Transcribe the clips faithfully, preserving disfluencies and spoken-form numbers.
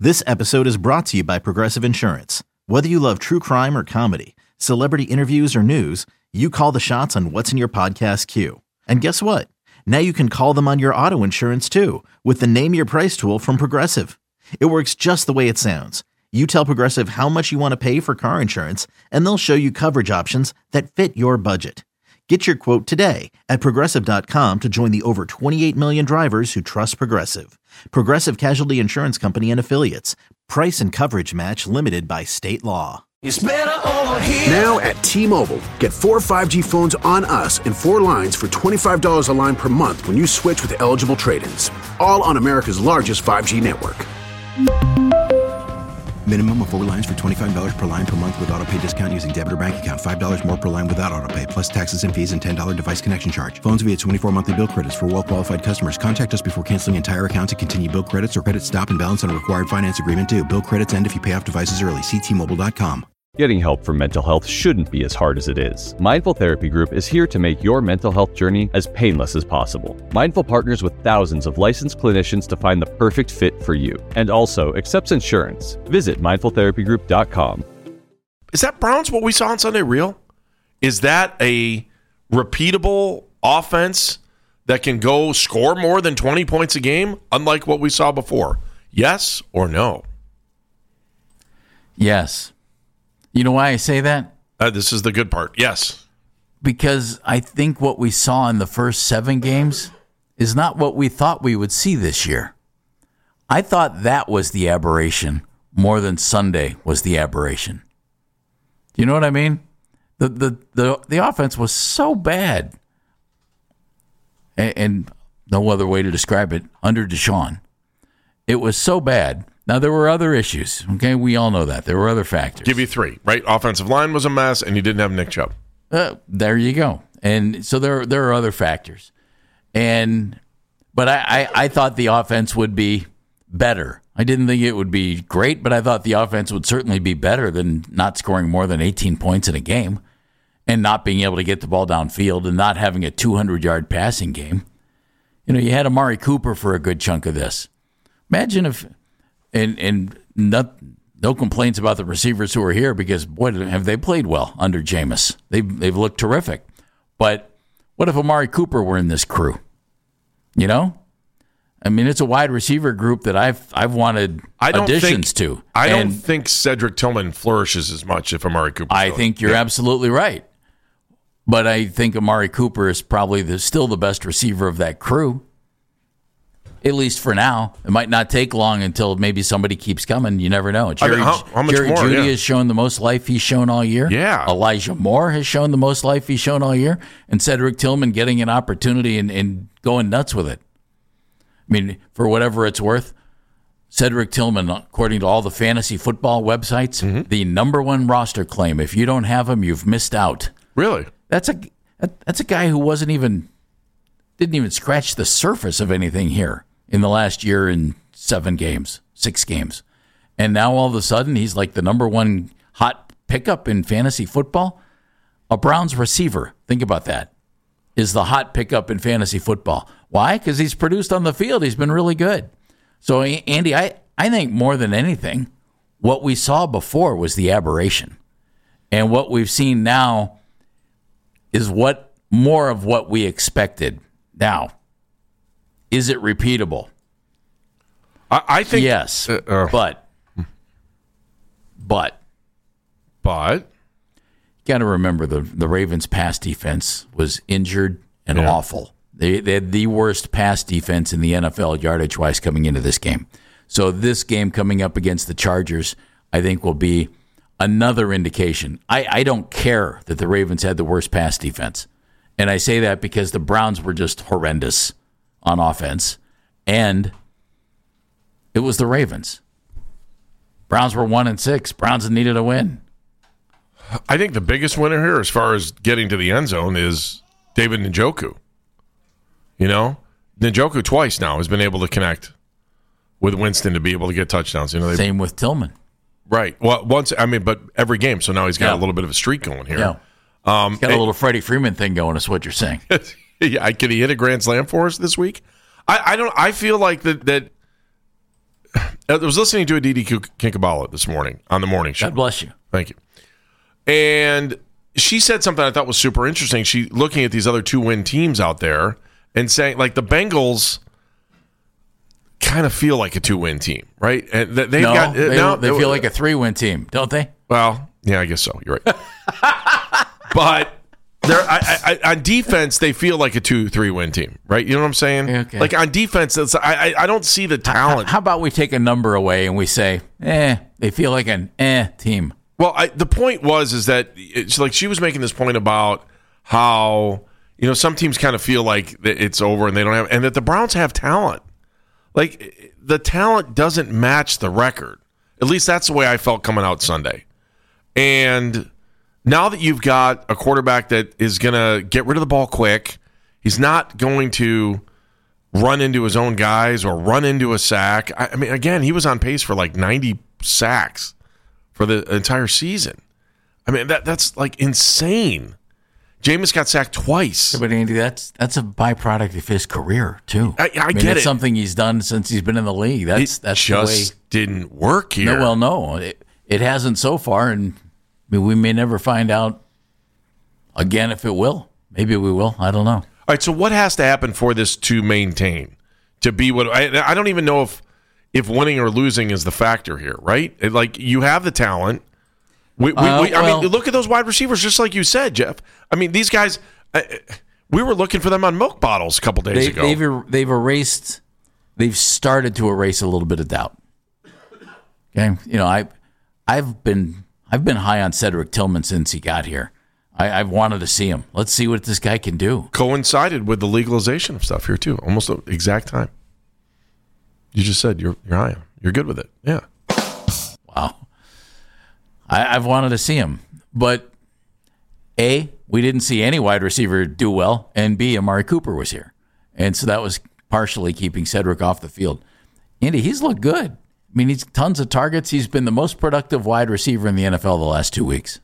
This episode is brought to you by Progressive Insurance. Whether you love true crime or comedy, celebrity interviews or news, you call the shots on what's in your podcast queue. And guess what? Now you can call them on your auto insurance too with the Name Your Price tool from Progressive. It works just the way it sounds. You tell Progressive how much you want to pay for car insurance, and they'll show you coverage options that fit your budget. Get your quote today at Progressive dot com to join the over twenty-eight million drivers who trust Progressive. Progressive Casualty Insurance Company and Affiliates. Price and coverage match limited by state law. It's better over here. Now at T-Mobile, get four five G phones on us and four lines for twenty-five dollars a line per month when you switch with eligible trade-ins. All on America's largest five G network. Minimum of four lines for twenty-five dollars per line per month with autopay discount using debit or bank account. five dollars more per line without autopay, plus taxes and fees and ten dollars device connection charge. Phones via twenty-four monthly bill credits for well-qualified customers. Contact us before canceling entire account to continue bill credits or credit stop and balance on a required finance agreement due. Bill credits end if you pay off devices early. See T Mobile dot com. Getting help for mental health shouldn't be as hard as it is. Mindful Therapy Group is here to make your mental health journey as painless as possible. Mindful partners with thousands of licensed clinicians to find the perfect fit for you, and also accepts insurance. Visit mindful therapy group dot com. Is that Browns what we saw on Sunday real? Is that a repeatable offense that can go score more than twenty points a game, unlike what we saw before? Yes or no? Yes. You know why I say that? Uh, this is the good part. Yes. Because I think what we saw in the first seven games is not what we thought we would see this year. I thought that was the aberration more than Sunday was the aberration. Do you know what I mean? The the the, the offense was so bad. And, and no other way to describe it, under Deshaun. It was so bad. Now, there were other issues, okay? We all know that. There were other factors. Give you three, right? Offensive line was a mess, and you didn't have Nick Chubb. Uh, there you go. And so there, there are other factors. And But I, I, I thought the offense would be better. I didn't think it would be great, but I thought the offense would certainly be better than not scoring more than eighteen points in a game and not being able to get the ball downfield and not having a two hundred-yard passing game. You know, you had Amari Cooper for a good chunk of this. Imagine if... And and not, no complaints about the receivers who are here because, boy, have they played well under Jameis. They've, they've looked terrific. But what if Amari Cooper were in this crew? You know? I mean, it's a wide receiver group that I've I've wanted I don't additions think, to. I and don't think Cedric Tillman flourishes as much if Amari Cooper. I think you're yeah. absolutely right. But I think Amari Cooper is probably the, still the best receiver of that crew. At least for now. It might not take long until maybe somebody keeps coming. You never know. Jerry, I mean, how, how much Jerry more, Jeudy yeah. has shown the most life he's shown all year. Yeah. Elijah Moore has shown the most life he's shown all year. And Cedric Tillman getting an opportunity and, and going nuts with it. I mean, for whatever it's worth, Cedric Tillman, according to all the fantasy football websites, mm-hmm. the number one roster claim. If you don't have him, you've missed out. Really? That's a that's a guy who wasn't even, didn't even scratch the surface of anything here in the last year in seven games, six games. And now all of a sudden he's like the number one hot pickup in fantasy football. A Browns receiver, think about that, is the hot pickup in fantasy football. Why? Because he's produced on the field. He's been really good. So, Andy, I, I think more than anything, what we saw before was the aberration. And what we've seen now is what more of what we expected. Now, is it repeatable? I, I think yes, uh, uh, but but but you got to remember the the Ravens' pass defense was injured and yeah. awful. They they had the worst pass defense in the N F L yardage wise coming into this game. So this game coming up against the Chargers, I think, will be another indication. I, I don't care that the Ravens had the worst pass defense, and I say that because the Browns were just horrendous on offense, and it was the Ravens. Browns were one and six. Browns needed a win. I think the biggest winner here, as far as getting to the end zone, is David Njoku. You know, Njoku twice now has been able to connect with Winston to be able to get touchdowns. You know, same with Tillman. Right. Well, once I mean, but every game. So now he's got yeah. a little bit of a streak going here. Yeah. Um, he's got a little Freddie Freeman thing going. Is what you're saying? Yeah, could he hit a grand slam for us this week? I, I don't. I feel like that that I was listening to Aditi Kinkhabala this morning on the morning show. God bless you. Thank you. And she said something I thought was super interesting. She looking at these other two-win teams out there and saying, like, the Bengals kind of feel like a two-win team, right? And they've no, got they, now, they feel like a three-win team, don't they? Well, yeah, I guess so. You're right. But they're I, I, on defense, they feel like a two, three-win team, right? You know what I'm saying? Okay. Like on defense, it's, I, I I don't see the talent. How, how about we take a number away and we say, eh, they feel like an eh team. Well, I, the point was is that it's like she was making this point about how, you know, some teams kind of feel like it's over and they don't have, and that the Browns have talent. Like, the talent doesn't match the record. At least that's the way I felt coming out Sunday. And now that you've got a quarterback that is going to get rid of the ball quick, he's not going to run into his own guys or run into a sack. I, I mean, again, he was on pace for like ninety sacks for the entire season. I mean, that that's like insane. Jameis got sacked twice. Yeah, but Andy, that's that's a byproduct of his career too. I, I, I mean, get it's it. something he's done since he's been in the league. That's it that's just the way. didn't work here. No, well, no, it, it hasn't so far, and I mean, we may never find out again if it will. Maybe we will. I don't know. All right. So what has to happen for this to maintain, to be what I, I don't even know if if winning or losing is the factor here, right? It, like you have the talent. We, we, Uh, we, I well, mean, look at those wide receivers, just like you said, Jeff. I mean, these guys. I, we were looking for them on milk bottles a couple days they, ago. They've er- they've erased. They've started to erase a little bit of doubt. Okay, you know, I I've been I've been high on Cedric Tillman since he got here. I, I've wanted to see him. Let's see what this guy can do. Coincided with the legalization of stuff here too, almost the exact time. You just said you're you're high. You're good with it. Yeah. Wow. I, I've wanted to see him, but A, we didn't see any wide receiver do well, and B, Amari Cooper was here, and so that was partially keeping Cedric off the field. Andy, he's looked good. I mean, he's tons of targets. He's been the most productive wide receiver in the N F L the last two weeks.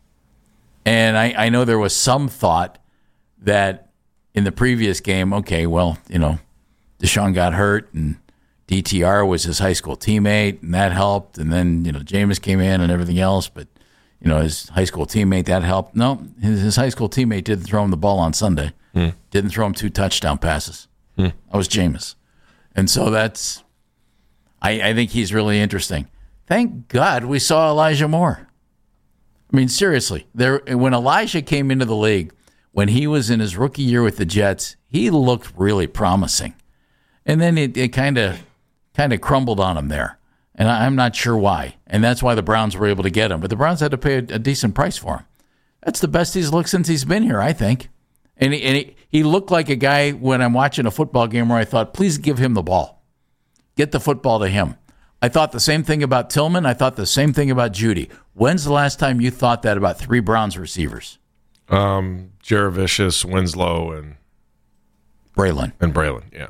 And I, I know there was some thought that in the previous game, okay, well, you know, Deshaun got hurt and D T R was his high school teammate, and that helped. And then, you know, Jameis came in and everything else, but, you know, his high school teammate, that helped. No, his, his high school teammate didn't throw him the ball on Sunday. Mm. Didn't throw him two touchdown passes. Mm. That was Jameis. And so that's, I, I think he's really interesting. Thank God we saw Elijah Moore. I mean, seriously, there when Elijah came into the league, when he was in his rookie year with the Jets, he looked really promising. And then it kind of kind of crumbled on him there. And I, I'm not sure why. And that's why the Browns were able to get him. But the Browns had to pay a, a decent price for him. That's the best he's looked since he's been here, I think. And, he, and he, he looked like a guy when I'm watching a football game where I thought, please give him the ball. Get the football to him. I thought the same thing about Tillman. I thought the same thing about Judy. When's the last time you thought that about three Browns receivers? Um, Jaravicius, Winslow, and Braylon. And Braylon, yeah.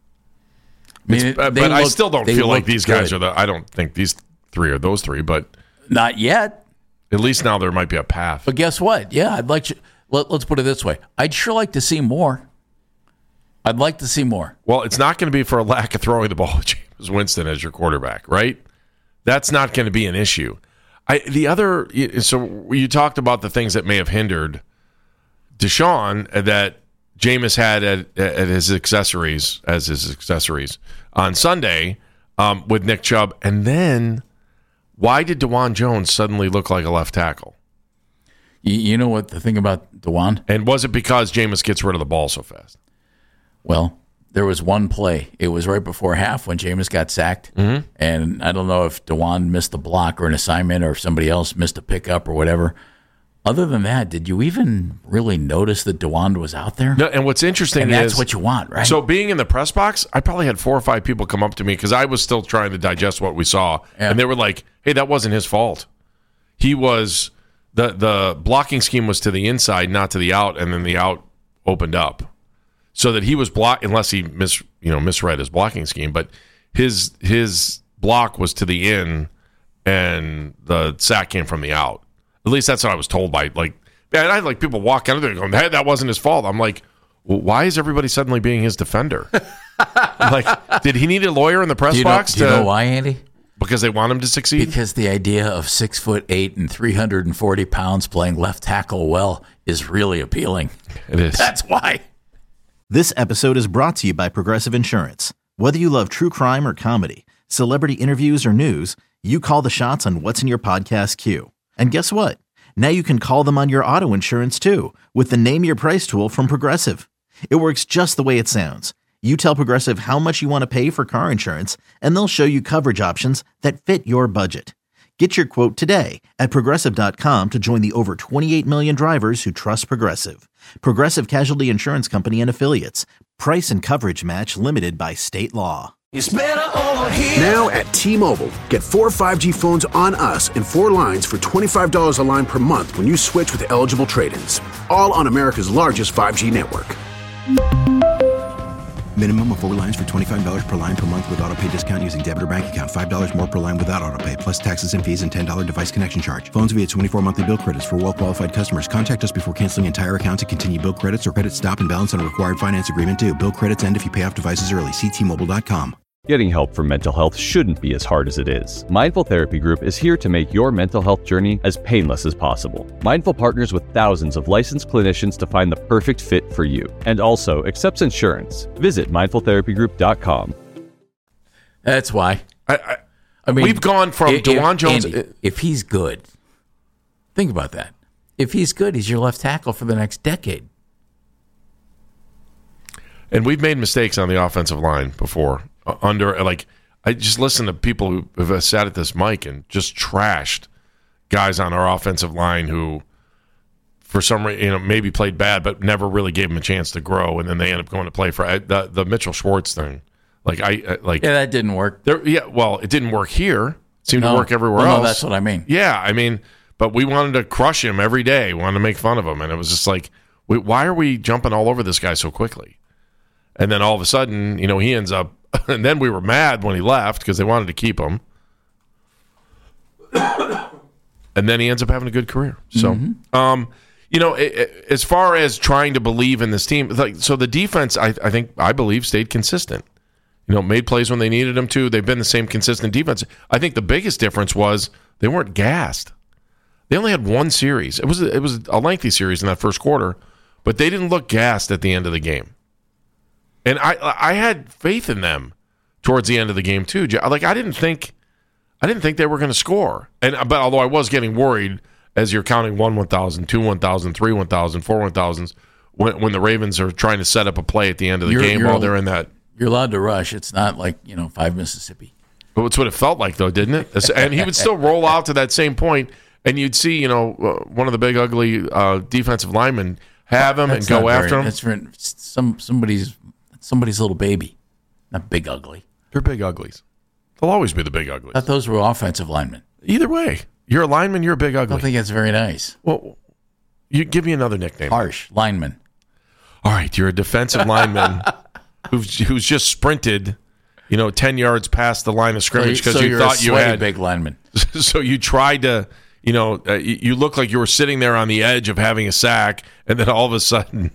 I mean, it, but look, I still don't feel like these guys good. are the. I don't think these three are those three, but not yet. At least now there might be a path. But guess what? Yeah, I'd like to. Let, let's put it this way. I'd sure like to see more. I'd like to see more. Well, it's not going to be for a lack of throwing the ball to Jameis Winston as your quarterback, right? That's not going to be an issue. I the other. So you talked about the things that may have hindered Deshaun that Jameis had at, at his accessories as his accessories on Sunday um, with Nick Chubb, and then why did DeJuan Jones suddenly look like a left tackle? You, you know what the thing about DeJuan? And was it because Jameis gets rid of the ball so fast? Well, there was one play. It was right before half when Jameis got sacked, mm-hmm. and I don't know if DeJuan missed a block or an assignment or if somebody else missed a pickup or whatever. Other than that, did you even really notice that DeJuan was out there? No, and what's interesting and is... that's what you want, right? So being in the press box, I probably had four or five people come up to me because I was still trying to digest what we saw. Yeah. And they were like, hey, that wasn't his fault. He was... The, the blocking scheme was to the inside, not to the out, and then the out opened up. So that he was blocked, unless he mis, you know, misread his blocking scheme, but his his block was to the in, and the sack came from the out. At least that's what I was told by, like, man, I had like people walk out of there going, hey, that wasn't his fault. I'm like, well, why is everybody suddenly being his defender? Like, did he need a lawyer in the press Do you know, box? do you to, know why, Andy? Because they want him to succeed? Because the idea of six foot eight and three hundred forty pounds playing left tackle well is really appealing. It is. That's why. This episode is brought to you by Progressive Insurance. Whether you love true crime or comedy, celebrity interviews or news, you call the shots on what's in your podcast queue. And guess what? Now you can call them on your auto insurance too with the Name Your Price tool from Progressive. It works just the way it sounds. You tell Progressive how much you want to pay for car insurance, and they'll show you coverage options that fit your budget. Get your quote today at Progressive dot com to join the over twenty-eight million drivers who trust Progressive. Progressive Casualty Insurance Company and Affiliates. Price and coverage match limited by state law. It's better over here. Now at T-Mobile, get four five G phones on us and four lines for twenty-five dollars a line per month when you switch with eligible trade-ins. All on America's largest five G network. Minimum of four lines for twenty-five dollars per line per month with auto pay discount using debit or bank account. five dollars more per line without auto pay, plus taxes and fees and ten dollars device connection charge. Phones via twenty-four monthly bill credits for well-qualified customers. Contact us before canceling entire account to continue bill credits or credit stop and balance on a required finance agreement due. Bill credits end if you pay off devices early. See T Mobile dot com. Getting help for mental health shouldn't be as hard as it is. Mindful Therapy Group is here to make your mental health journey as painless as possible. Mindful partners with thousands of licensed clinicians to find the perfect fit for you, and also accepts insurance. Visit mindful therapy group dot com. That's why. I, I, I mean, we've gone from if, DeJuan Jones. Andy, if he's good, think about that. If he's good, he's your left tackle for the next decade. And we've made mistakes on the offensive line before. Under, like, I just listen to people who have sat at this mic and just trashed guys on our offensive line who, for some reason, you know, maybe played bad, but never really gave them a chance to grow, and then they end up going to play for the, the Mitchell Schwartz thing. Like I like, yeah, that didn't work. There, yeah, well, it didn't work here. It seemed no. to work everywhere well, else. No, that's what I mean. Yeah, I mean, but we wanted to crush him every day. We wanted to make fun of him, and it was just like, wait, why are we jumping all over this guy so quickly? And then all of a sudden, you know, he ends up. And then we were mad when he left because they wanted to keep him. And then he ends up having a good career. So, mm-hmm. um, you know, it, it, as far as trying to believe in this team, like, so the defense, I, I think, I believe, stayed consistent. You know, made plays when they needed them to. They've been the same consistent defense. I think the biggest difference was they weren't gassed. They only had one series. It was it was a lengthy series in that first quarter, but they didn't look gassed at the end of the game. And I I had faith in them towards the end of the game too. Like I didn't think I didn't think they were going to score. And but although I was getting worried as you're counting one one thousand, two one thousand, three one thousand, four one thousands when when the Ravens are trying to set up a play at the end of the you're, game you're, while they're in that. You're allowed to rush. It's not like, you know, five Mississippi. But it's what it felt like though, didn't it? And he would still roll out to that same point, and you'd see, you know, uh, one of the big ugly uh, defensive linemen have him That's and go very, after him. That's for some somebody's somebody's little baby, not big ugly. They're big uglies. They'll always be the big uglies. I thought those were offensive linemen. Either way, you're a lineman, you're a big I ugly. don't think that's very nice. Well, you give me another nickname. Harsh lineman. All right, you're a defensive lineman who's who's just sprinted, you know, ten yards past the line of scrimmage because so, so you you're thought a you sweaty had big lineman. So you tried to, you know, uh, you, you look like you were sitting there on the edge of having a sack, and then all of a sudden,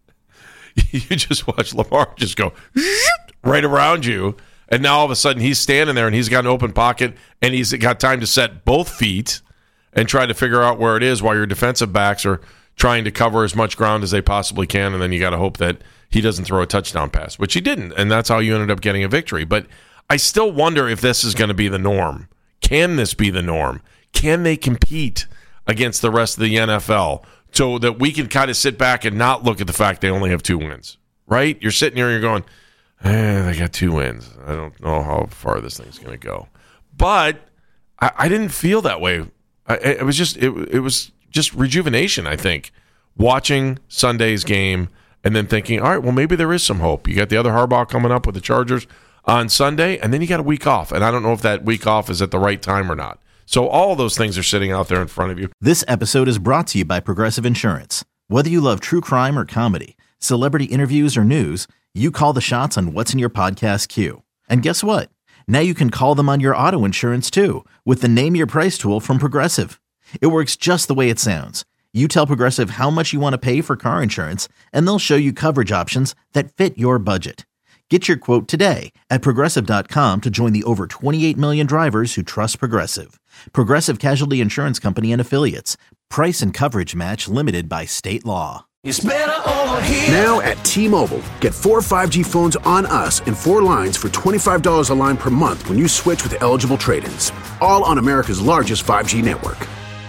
you just watch Lamar just go right around you. And now all of a sudden he's standing there and he's got an open pocket and he's got time to set both feet and try to figure out where it is while your defensive backs are trying to cover as much ground as they possibly can. And then you got to hope that he doesn't throw a touchdown pass, which he didn't. And that's how you ended up getting a victory. But I still wonder if this is going to be the norm. Can this be the norm? Can they compete against the rest of the N F L so that we can kind of sit back and not look at the fact they only have two wins, right? You're sitting here and you're going, Eh, they got two wins. I don't know how far this thing's going to go, but I, I didn't feel that way. I, it was just it, it was just rejuvenation. I think watching Sunday's game and then thinking, all right, well maybe there is some hope. You got the other Harbaugh coming up with the Chargers on Sunday, and then you got a week off, and I don't know if that week off is at the right time or not. So all of those things are sitting out there in front of you. This episode is brought to you by Progressive Insurance. Whether you love true crime or comedy, celebrity interviews or news, you call the shots on what's in your podcast queue. And guess what? Now you can call them on your auto insurance too with the Name Your Price tool from Progressive. It works just the way it sounds. You tell Progressive how much you want to pay for car insurance, and they'll show you coverage options that fit your budget. Get your quote today at Progressive dot com to join the over twenty-eight million drivers who trust Progressive. Progressive Casualty Insurance Company and Affiliates. Price and coverage match limited by state law. It's better over here. Now at T-Mobile, get four five G phones on us and four lines for twenty-five dollars a line per month when you switch with eligible trade-ins. All on America's largest five G network.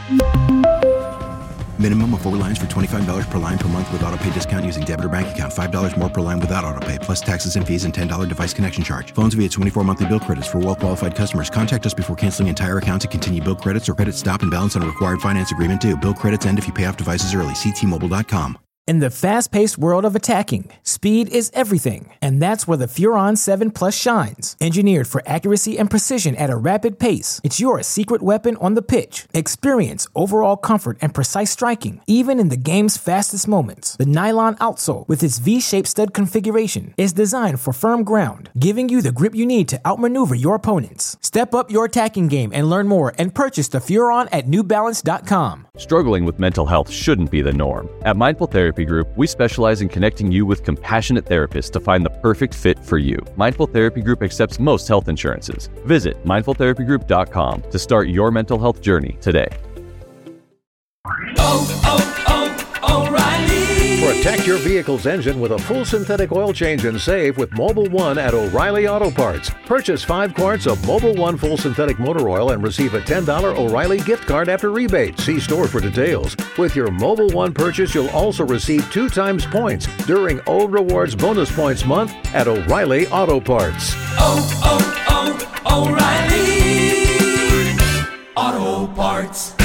Minimum of four lines for twenty-five dollars per line per month with auto pay discount using debit or bank account. five dollars more per line without auto pay, plus taxes and fees and ten dollars device connection charge. Phones via twenty-four monthly bill credits for well-qualified customers. Contact us before canceling entire account to continue bill credits or credit stop and balance on required finance agreement due. Bill credits end if you pay off devices early. See T Mobile dot com. In the fast-paced world of attacking, speed is everything, and that's where the Furon seven Plus shines. Engineered for accuracy and precision at a rapid pace, it's your secret weapon on the pitch. Experience overall comfort and precise striking, even in the game's fastest moments. The nylon outsole, with its V-shaped stud configuration, is designed for firm ground, giving you the grip you need to outmaneuver your opponents. Step up your attacking game and learn more and purchase the Furon at New Balance dot com. Struggling with mental health shouldn't be the norm. At Mindful Therapy Group, we specialize in connecting you with compassionate therapists to find the perfect fit for you. Mindful Therapy Group accepts most health insurances. Visit mindful therapy group dot com to start your mental health journey today. Oh, oh, oh, O'Reilly. Protect your vehicle's engine with a full synthetic oil change and save with Mobil one at O'Reilly Auto Parts. Purchase five quarts of Mobil one full synthetic motor oil and receive a ten dollars O'Reilly gift card after rebate. See store for details. With your Mobil one purchase, you'll also receive two times points during O Rewards Bonus Points Month at O'Reilly Auto Parts. Oh, oh, oh, O'Reilly Auto Parts.